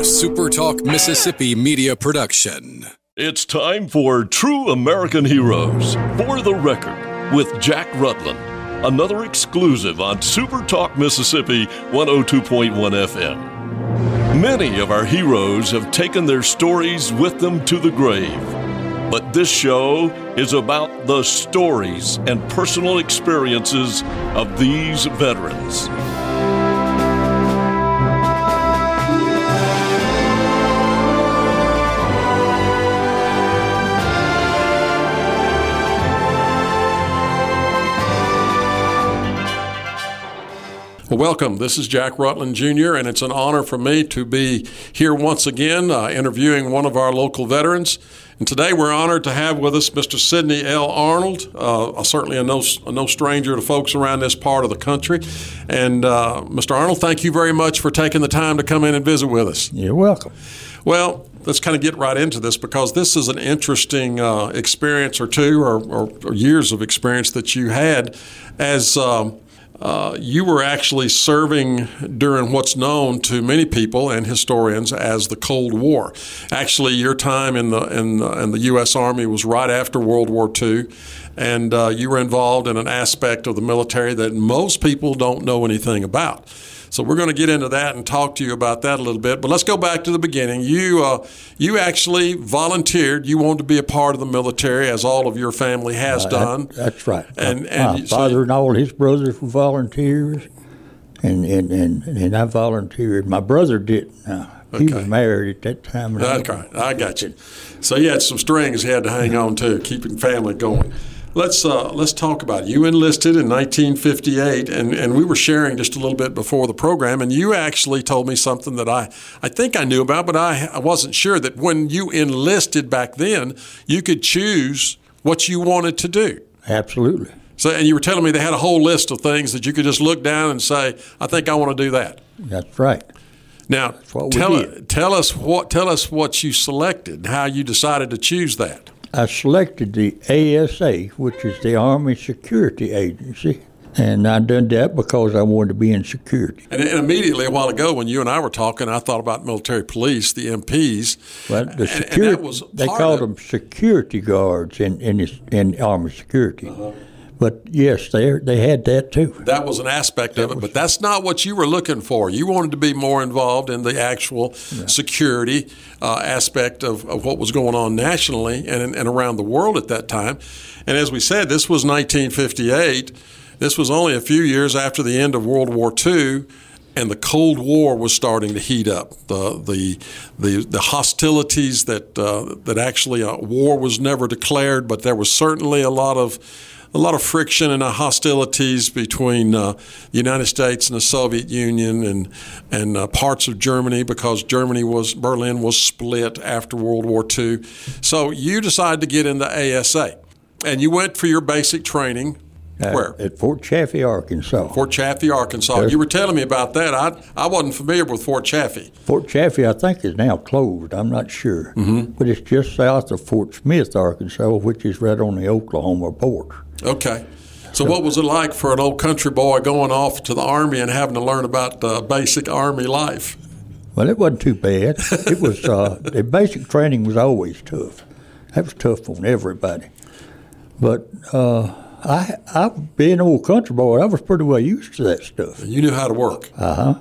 A Super Talk Mississippi media production. It's time for True American Heroes For the Record with Jack Rutland. Another exclusive on Super Talk Mississippi 102.1 FM. Many of our heroes have taken their stories with them to the grave. But this show is about the stories and personal experiences of these veterans. Well, welcome. This is Jack Rutland Jr., and it's an honor for me to be here once again interviewing one of our local veterans. And today we're honored to have with us Mr. Sidney L. Arnold, certainly a no stranger to folks around this part of the country. And Mr. Arnold, thank you very much for taking the time to come in and visit with us. You're welcome. Well, let's kind of get right into this because this is an interesting experience or two or years of experience that you had as you were actually serving during what's known to many people and historians as the Cold War. Actually, your time in the U.S. Army was right after World War II, and you were involved in an aspect of the military that most people don't know anything about. So we're going to get into that and talk to you about that a little bit. But let's go back to the beginning. You actually volunteered. You wanted to be a part of the military, as all of your family has done. That's right. And my father and all his brothers were volunteers, and I volunteered. My brother didn't. He was married at that time. Okay, I got you. So you had some strings you had to hang on to, keeping family going. Let's talk about it. You enlisted in 1958, and we were sharing just a little bit before the program, and you actually told me something that I think I knew about, but I wasn't sure that when you enlisted back then, you could choose what you wanted to do. Absolutely. So, and you were telling me they had a whole list of things that you could just look down and say, I think I want to do that. That's right. Now, tell us what you selected, how you decided to choose that. I selected the ASA, which is the Army Security Agency, and I done that because I wanted to be in security. And immediately, a while ago, when you and I were talking, I thought about military police, the MPs. Well, the security, they called them security guards in Army Security. Uh-huh. But yes, they had that too. That was an aspect of it, but that's not what you were looking for. You wanted to be more involved in the actual security aspect of what was going on nationally and around the world at that time. And as we said, this was 1958. This was only a few years after the end of World War II, and the Cold War was starting to heat up. The hostilities that actually war was never declared, but there was certainly a lot of friction and hostilities between the United States and the Soviet Union and parts of Germany, because Berlin was split after World War II. So you decided to get into ASA, and you went for your basic training. Where? At Fort Chaffee, Arkansas. Fort Chaffee, Arkansas. You were telling me about that. I wasn't familiar with Fort Chaffee. Fort Chaffee, I think, is now closed. I'm not sure. Mm-hmm. But it's just south of Fort Smith, Arkansas, which is right on the Oklahoma border. Okay. So what was it like for an old country boy going off to the Army and having to learn about basic Army life? Well, it wasn't too bad. It was the basic training was always tough. That was tough on everybody. But I being an old country boy, I was pretty well used to that stuff. You knew how to work. Uh-huh.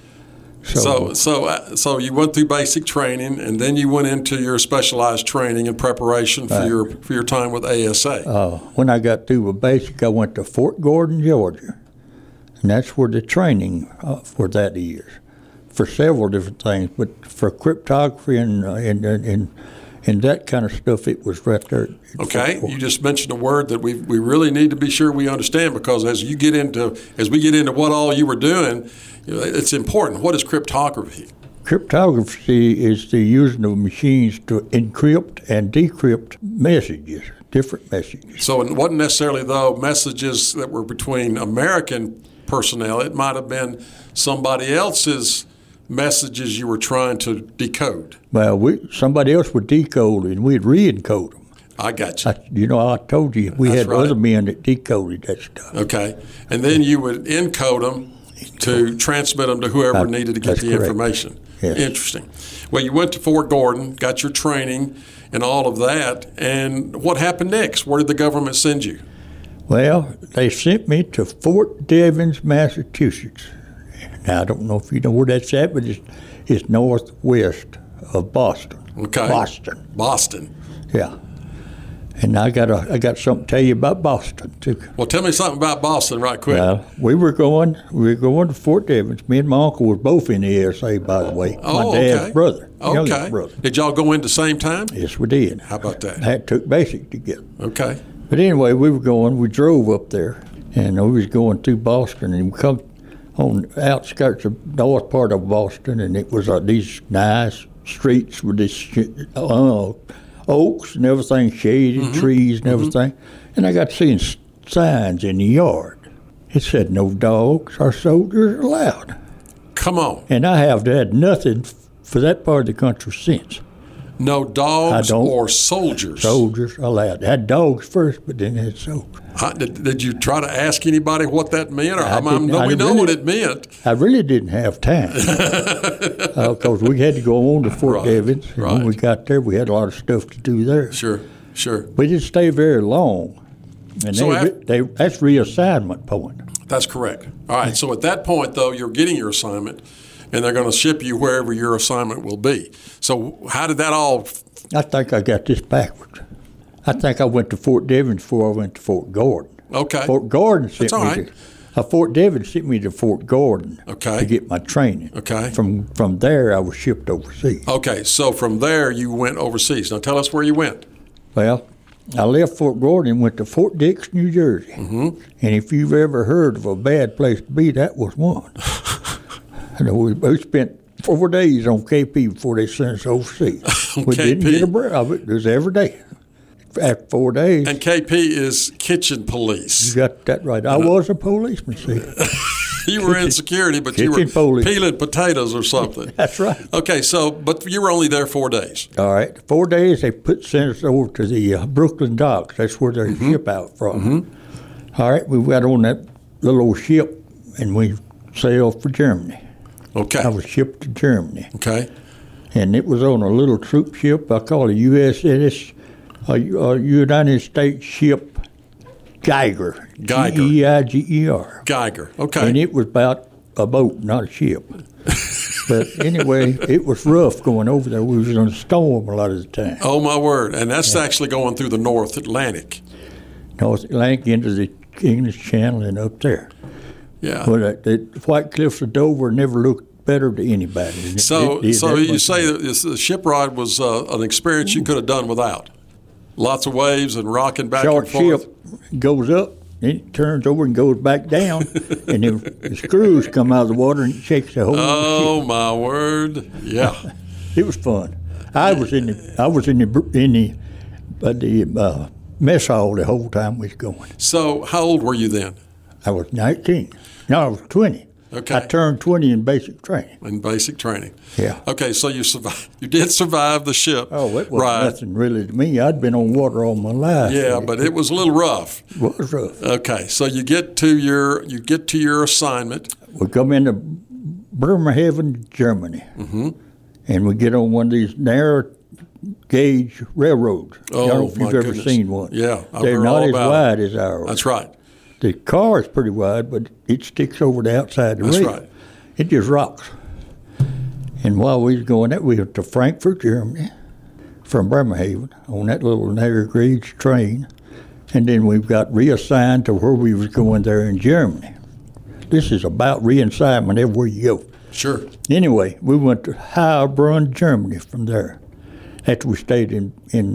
So you went through basic training, and then you went into your specialized training and preparation for your time with ASA. When I got through with basic, I went to Fort Gordon, Georgia, and that's where the training for that is, for several different things, but for cryptography and that kind of stuff, it was right there. Okay, you just mentioned a word that we really need to be sure we understand, because as we get into what all you were doing, it's important. What is cryptography? Cryptography is the using of machines to encrypt and decrypt messages, different messages. So it wasn't necessarily, though, messages that were between American personnel. It might have been somebody else's messages you were trying to decode. Well, somebody else would decode and we'd re-encode them. I got you. I told you we had other men that decoded that stuff. Okay. And then you would encode them to transmit them to whoever needed to get the information. Yes. Interesting. Well, you went to Fort Gordon, got your training and all of that, and what happened next? Where did the government send you? Well, they sent me to Fort Devens, Massachusetts. Now, I don't know if you know where that's at, but it's northwest of Boston. Okay. Boston. Yeah. And I got something to tell you about Boston too. Well, tell me something about Boston right quick. Well, we were going to Fort Devens. Me and my uncle were both in the ASA, by the way. Oh, my dad's brother. Okay. Brother. Did y'all go in the same time? Yes, we did. How about that? That took basic to get. Okay. But anyway, we drove up there, and we was going through Boston, and we come on the outskirts of north part of Boston, and it was these nice streets with this oaks and everything, shaded trees and everything. And I got seeing signs in the yard. It said, "No dogs or soldiers allowed." Come on. And I have had nothing for that part of the country since. No dogs or soldiers? Soldiers allowed. I had dogs first, but then had soldiers. Did you try to ask anybody what that meant? We know what it meant. I really didn't have time because we had to go on to Fort Devens. And when we got there, we had a lot of stuff to do there. Sure. We didn't stay very long. And that's reassignment point. That's correct. All right. So at that point, though, you're getting your assignment, and they're going to ship you wherever your assignment will be. So how did that all? I think I got this backwards. I think I went to Fort Devens before I went to Fort Gordon. Okay. Fort Gordon sent me to Fort Devens sent me to Fort Gordon to get my training. Okay. From there, I was shipped overseas. Okay. So from there, you went overseas. Now tell us where you went. Well, I left Fort Gordon and went to Fort Dix, New Jersey. And if you've ever heard of a bad place to be, that was one. We spent 4 days on KP before they sent us overseas. We didn't get a break of it. It was every day. After 4 days. And KP is kitchen police. You got that right. I was a policeman, see. You were in security, but you were peeling potatoes or something. That's right. Okay, but you were only there 4 days. All right. 4 days, they sent us over to the Brooklyn docks. That's where they ship out from. All right, we got on that little old ship, and we sailed for Germany. Okay. I was shipped to Germany. Okay. And it was on a little troop ship. I call it USS, United States ship Geiger. Geiger. Geiger. Okay. And it was about a boat, not a ship. But anyway, it was rough going over there. We was in a storm a lot of the time. Oh, my word. And that's actually going through the North Atlantic. North Atlantic into the English Channel and up there. Yeah. But the White Cliffs of Dover never looked better to anybody. So you say that the ship ride was an experience you could have done without? Lots of waves and rocking back and forth? Short ship goes up, then it turns over and goes back down, and then the screws come out of the water and it shakes the whole ship. Oh, my word. Yeah. It was fun. I was in the mess hall the whole time we was going. So how old were you then? I was 19. No, I was 20. Okay. I turned 20 in basic training. Yeah. Okay, so you survived. You did survive the ship. Oh, it was nothing really to me. I'd been on water all my life. Yeah, but it was a little rough. It was rough. Okay, so you get to your assignment. We come into Bremerhaven, Germany, and we get on one of these narrow gauge railroads. Oh, I don't know if you've ever seen one. Yeah, they're not as wide as ours. That's right. The car is pretty wide, but it sticks over the outside of the rail. That's right. It just rocks. And while we was going that, we went to Frankfurt, Germany, from Bremerhaven on that little narrow gauge train, and then we got reassigned to where we was going there in Germany. This is about reassignment everywhere you go. Sure. Anyway, we went to Heilbronn, Germany from there. After we stayed in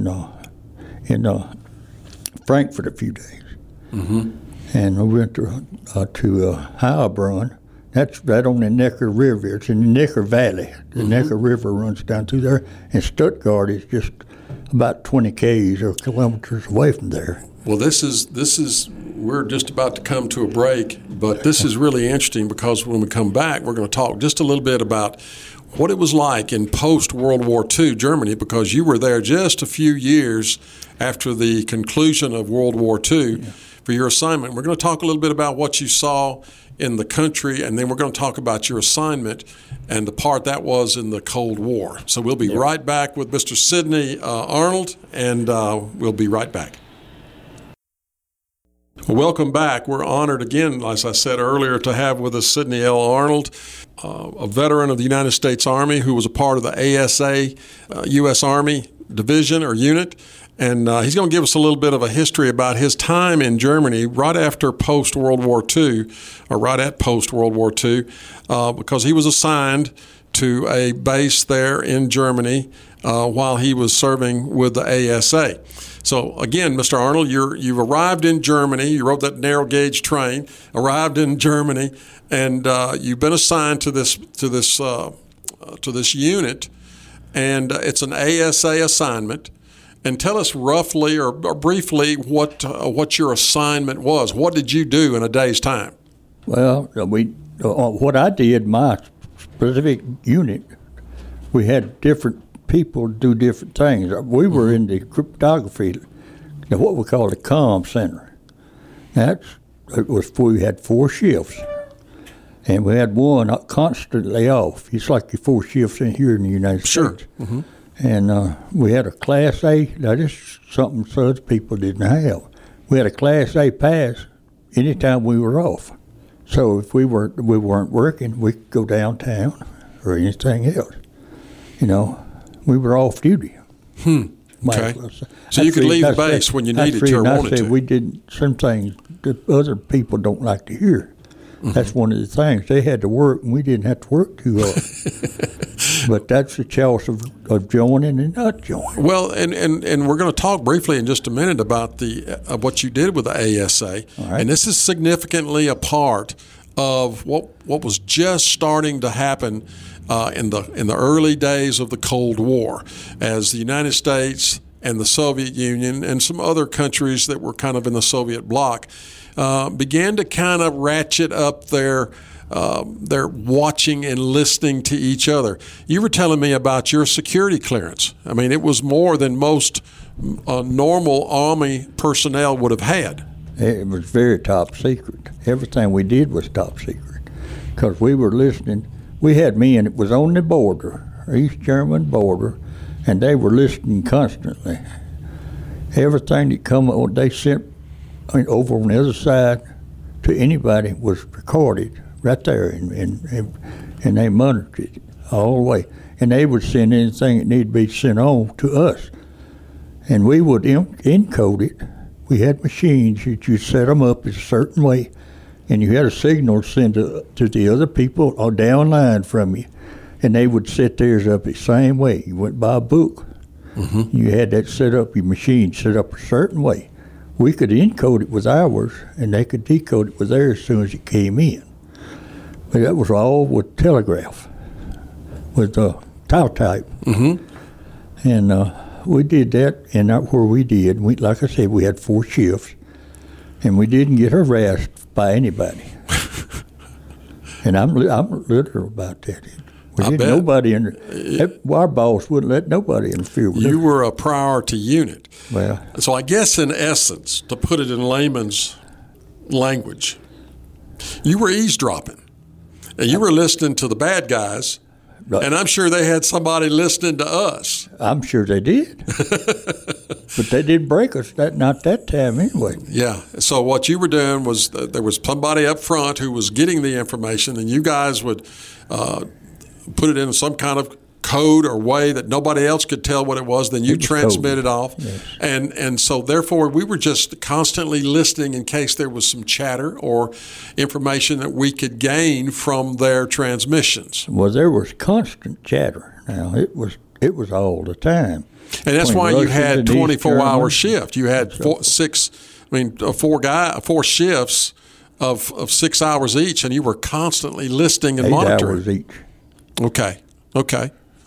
Frankfurt a few days. And we went to Heilbronn. That's right on the Neckar River. It's in the Neckar Valley. The Neckar River runs down through there, and Stuttgart is just about 20 k's or kilometers away from there. Well, this is we're just about to come to a break, but this is really interesting because when we come back, we're going to talk just a little bit about what it was like in post-World War II Germany, because you were there just a few years after the conclusion of World War II for your assignment. We're going to talk a little bit about what you saw in the country, and then we're going to talk about your assignment and the part that was in the Cold War. So we'll be right back with Mr. Sidney Arnold, and we'll be right back. Well, welcome back. We're honored again, as I said earlier, to have with us Sidney L. Arnold, a veteran of the United States Army who was a part of the ASA U.S. Army Division or unit. And he's going to give us a little bit of a history about his time in Germany right after post-World War II, or right at post-World War II, because he was assigned to a base there in Germany while he was serving with the ASA. So again, Mr. Arnold, you've arrived in Germany. You rode that narrow gauge train, arrived in Germany, and you've been assigned to this unit, and it's an ASA assignment. And tell us roughly or briefly what your assignment was. What did you do in a day's time? Well, what I did, my specific unit, we had different people do different things. We were in the cryptography, what we call the comm center. We had 4 shifts, and we had one constantly off. It's like your 4 shifts in here in the United States. Mm-hmm. And we had a Class A. That is something other people didn't have. We had a Class A pass anytime we were off. So if we weren't working, we could go downtown or anything else. We were off duty. Okay. So you could leave the base when you needed to or wanted to. We did some things that other people don't like to hear. Mm-hmm. That's one of the things. They had to work, and we didn't have to work too hard. But that's the choice of joining and not joining. Well, and we're going to talk briefly in just a minute about what you did with the ASA. Right. And this is significantly a part of what was just starting to happen in the early days of the Cold War, as the United States and the Soviet Union and some other countries that were kind of in the Soviet bloc began to kind of ratchet up their watching and listening to each other. You were telling me about your security clearance. I mean, it was more than most normal Army personnel would have had. It was very top secret. Everything we did was top secret because we were listening. We had men, it was on the border, East German border, and they were listening constantly. Everything that come, they sent over on the other side to anybody was recorded right there, and they monitored it all the way. And they would send anything that needed to be sent on to us. And we would encode it. We had machines that you set them up a certain way, and you had a signal to send to the other people or down line from you, and they would set theirs up the same way. You went by a book. Mm-hmm. You had that set up, your machine set up a certain way. We could encode it with ours, and they could decode it with theirs as soon as it came in. But that was all with telegraph, with teletype. Mm-hmm. And we did that, and that's where we did. Like I said, we had 4 shifts, and we didn't get harassed by anybody. And I'm literal about that. We didn't nobody our boss wouldn't let nobody interfere with it. You were a priority unit. Well, so I guess in essence, to put it in layman's language, you were eavesdropping. And you were listening to the bad guys, and I'm sure they had somebody listening to us. I'm sure they did. But they didn't break us, not that time anyway. Yeah. So what you were doing was there was somebody up front who was getting the information, and you guys would put it in some kind of code or way that nobody else could tell what it was, then you transmit it off. Yes. And so therefore we were just constantly listening in case there was some chatter or information that we could gain from their transmissions. Well, there was constant chatter. Now, it was all the time. And that's why you had 24-hour shift. You had 4 shifts of 6 hours each, and you were constantly listening and 8 monitoring. 8 hours each. Okay.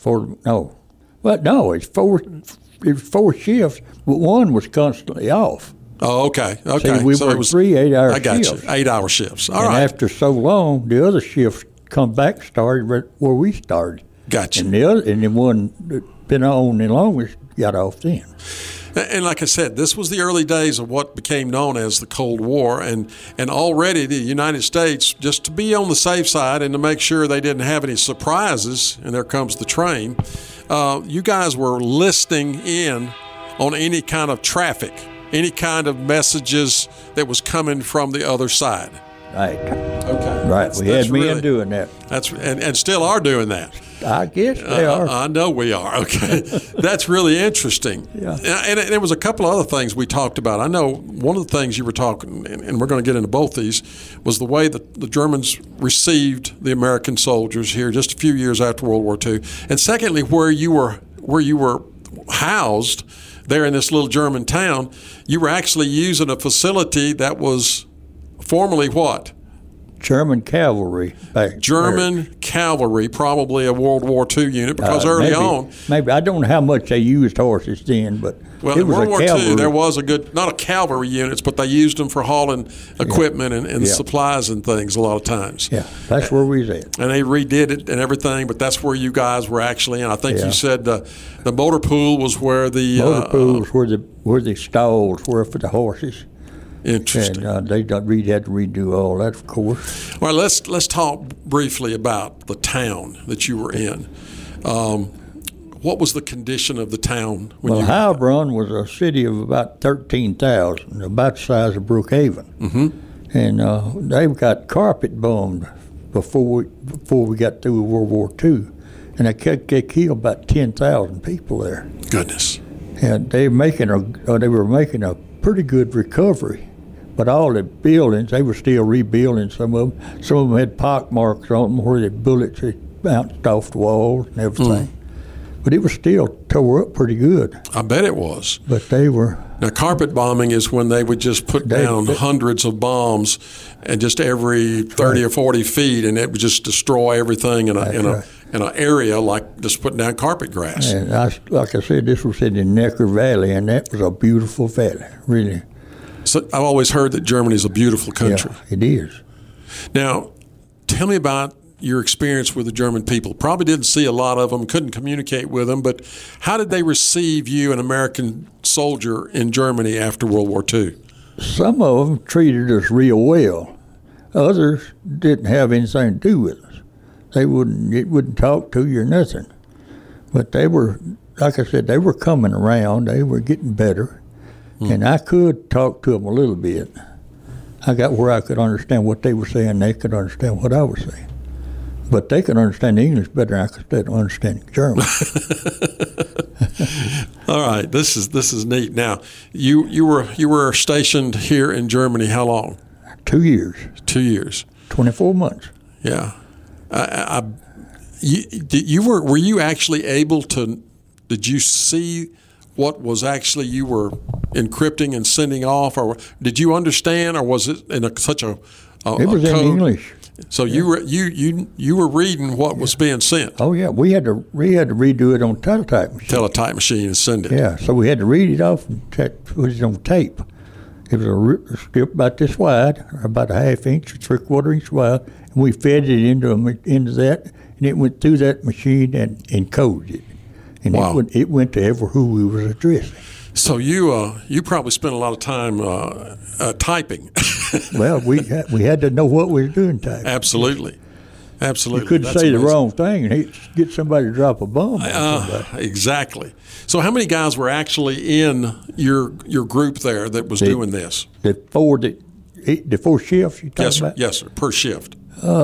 It's 4 shifts, but one was constantly off. Oh, okay. See, we were 3 8-hour shifts. I got you. 8-hour shifts. All right. And after so long, the other shifts come back started right where we started. Gotcha. And the one that been on the longest got off then. And like I said, this was the early days of what became known as the Cold War, and already the United States, just to be on the safe side and to make sure they didn't have any surprises, and there comes the train, you guys were listening in on any kind of traffic, any kind of messages that was coming from the other side. Right. Okay. Right. We had men doing that. That's and still are doing that. I guess they are. I know we are. Okay. That's really interesting. Yeah. And there was a couple of other things we talked about. I know one of the things you were talking, and we're going to get into both these, was the way that the Germans received the American soldiers here just a few years after World War II. And secondly, where you were housed there in this little German town, you were actually using a facility that was formerly what? German cavalry. German cavalry, probably a World War II unit, because early on. Maybe. I don't know how much they used horses then, but well, in World War II, there was a good, not a cavalry units, but they used them for hauling equipment and supplies and things a lot of times. Yeah, that's where we was at. And they redid it and everything, but that's where you guys were actually in. I think you said the motor pool was where the motor pool was where the stalls were for the horses. Interesting. And they had to redo all that, of course. All right, let's talk briefly about the town that you were in. What was the condition of the town when you were there? Heilbronn was a city of about 13,000, about the size of Brookhaven. Mm-hmm. And they got carpet bombed before we got through World War II. And they killed about 10,000 people there. Goodness. And they were making a pretty good recovery. But all the buildings, they were still rebuilding some of them. Some of them had pock marks on them where the bullets had bounced off the walls and everything. But it was still tore up pretty good. I bet it was. But they were... Now, carpet bombing is when they would just put down hundreds of bombs and just every 30 or 40 feet, and it would just destroy everything in an area like just putting down carpet grass. And like I said, this was in the Neckar Valley, and that was a beautiful valley, really. So I've always heard that Germany is a beautiful country. Yeah, it is. Now, tell me about your experience with the German people. Probably didn't see a lot of them, couldn't communicate with them, but how did they receive you, an American soldier in Germany after World War II? Some of them treated us real well. Others didn't have anything to do with us. They wouldn't talk to you or nothing. But they were, like I said, they were coming around. They were getting better. And I could talk to them a little bit. I got where I could understand what they were saying. They could understand what I was saying. But they could understand English better than I could understand German. All right, this is neat. Now, you were stationed here in Germany how long? 2 years. 2 years. 24 months. Yeah. Were you actually able to? Did you see what was actually you were encrypting and sending off, or did you understand, or was it in such a it was code? In English. So you were reading what was being sent. Oh yeah, we had to redo it on teletype machine. Teletype machine and send it. Yeah, so we had to read it off and put it on tape. It was a strip about this wide, about a half inch, 3/4 inch wide, and we fed it into that, and it went through that machine and encoded it. And wow. it went to who we was addressing. So you probably spent a lot of time typing. Well, we had to know what we were doing typing. Absolutely. You couldn't say the wrong thing and get somebody to drop a bomb on somebody. Exactly. So how many guys were actually in your group there that was doing this? The four shifts you talking about? Yes, sir, per shift.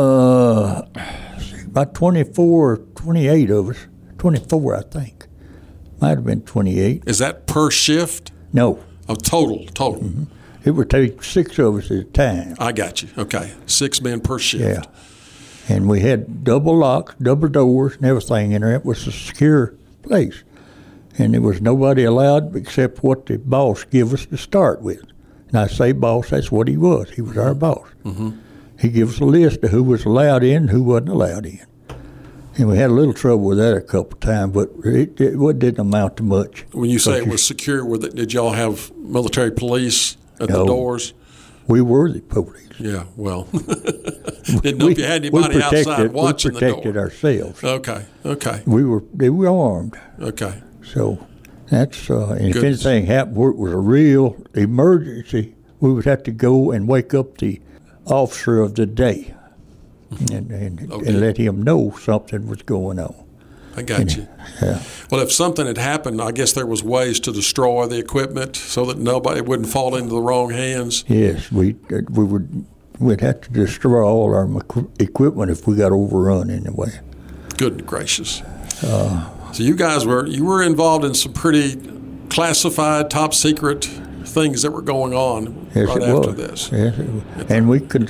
About 24, 28 of us. 24, I think. Might have been 28. Is that per shift? No. Oh, total. Mm-hmm. It would take 6 of us at a time. I got you. Okay. 6 men per shift. Yeah. And we had double locks, double doors, and everything in there. It was a secure place. And there was nobody allowed except what the boss gave us to start with. And I say boss, that's what he was. He was our boss. Mm-hmm. He gave us a list of who was allowed in and who wasn't allowed in. And we had a little trouble with that a couple of times, but it didn't amount to much. When you say it was secure, did y'all have military police at the doors? We were the police. Yeah, well, didn't know if you had anybody outside watching the door. We protected ourselves. Okay. They were armed. Okay. So that's and if anything happened where it was a real emergency, we would have to go and wake up the officer of the day and let him know something was going on. I got you. Yeah. Well, if something had happened, I guess there was ways to destroy the equipment so that nobody wouldn't fall into the wrong hands. Yes, we'd have to destroy all our equipment if we got overrun anyway. Good gracious! So you guys were involved in some pretty classified, top secret things that were going on after this. Yes, it was. And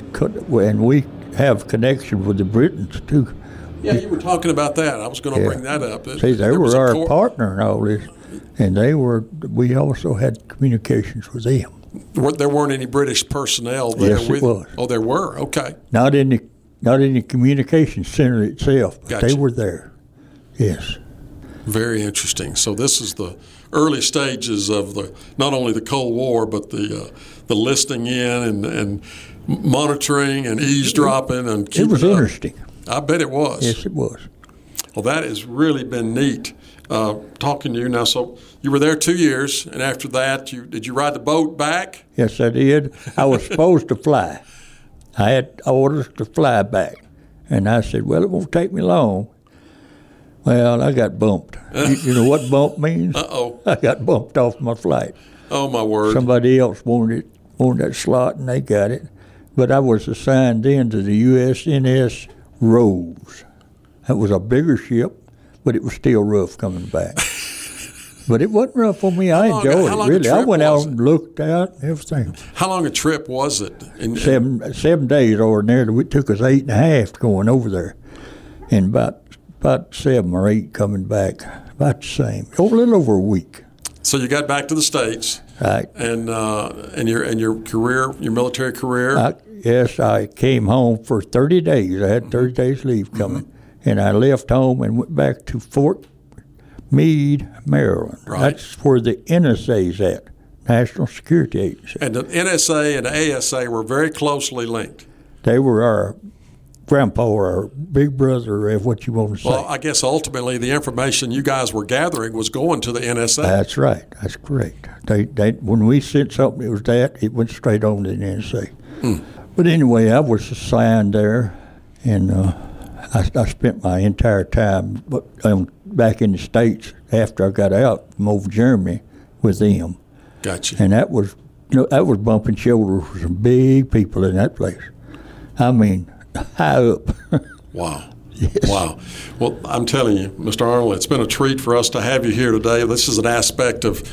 we have connection with the Britons too. Yeah, you were talking about that. I was going to bring that up. See, they were our partner in all this, and we also had communications with them. There weren't any British personnel there yes, with it was. Oh, there were? Okay. Not in the communication center itself, but Gotcha. They were there. Yes. Very interesting. So this is the early stages of not only the Cold War, but the listening in and monitoring and eavesdropping and keeping It was interesting. I bet it was. Yes, it was. Well, that has really been neat talking to you now. So you were there 2 years, and after that, did you ride the boat back? Yes, I did. I was supposed to fly. I had orders to fly back. And I said, well, it won't take me long. Well, I got bumped. You know what bump means? Uh-oh. I got bumped off my flight. Oh, my word. Somebody else wanted that slot, and they got it. But I was assigned then to the USNS Rose. That was a bigger ship, but it was still rough coming back. But it wasn't rough on me. I enjoyed it, really. I went out and looked out and everything. How long a trip was it? 7 days ordinarily. It took us 8.5 going over there, and about 7 or 8 coming back, about the same. A little over a week. So you got back to the States, right? And your career, your military career. Yes, I came home for 30 days. I had 30 days leave coming, and I left home and went back to Fort Meade, Maryland. Right. That's where the NSA's at, National Security Agency. And the NSA and the ASA were very closely linked. They were our grandpa or our big brother, or what you want to say. Well, I guess ultimately the information you guys were gathering was going to the NSA. That's right. That's correct. They when we sent something that was it went straight on to the NSA. But anyway, I was assigned there, and I spent my entire time back in the States after I got out from over Germany with them. Gotcha. And that was bumping shoulders with some big people in that place. I mean, high up. Wow. Yes. Wow. Well, I'm telling you, Mr. Arnold, it's been a treat for us to have you here today. This is an aspect of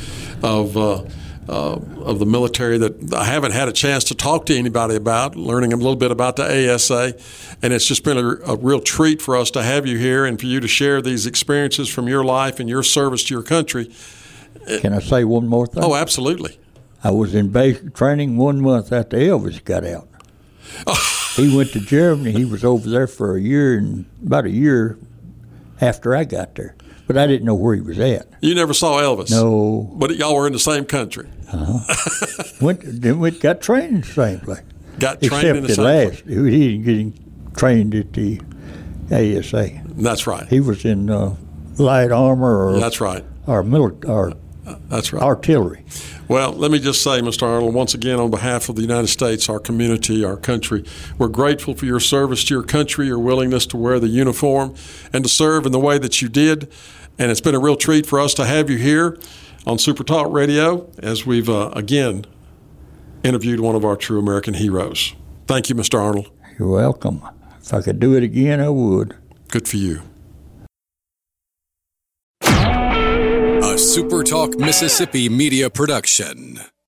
the military that I haven't had a chance to talk to anybody about, learning a little bit about the ASA. And it's just been a real treat for us to have you here and for you to share these experiences from your life and your service to your country. Can I say one more thing? Oh, absolutely. I was in basic training 1 month after Elvis got out. He went to Germany. He was over there for about a year after I got there. But I didn't know where he was at. You never saw Elvis? No. But y'all were in the same country? We got trained in the same place. Got trained in the same place? He didn't get trained at the ASA. That's right. He was in light armor or that's right. Or that's right. Artillery. Well, let me just say, Mr. Arnold, once again, on behalf of the United States, our community, our country, we're grateful for your service to your country, your willingness to wear the uniform and to serve in the way that you did. And it's been a real treat for us to have you here on Super Talk Radio as we've, again, interviewed one of our true American heroes. Thank you, Mr. Arnold. You're welcome. If I could do it again, I would. Good for you. A Super Talk Mississippi media production.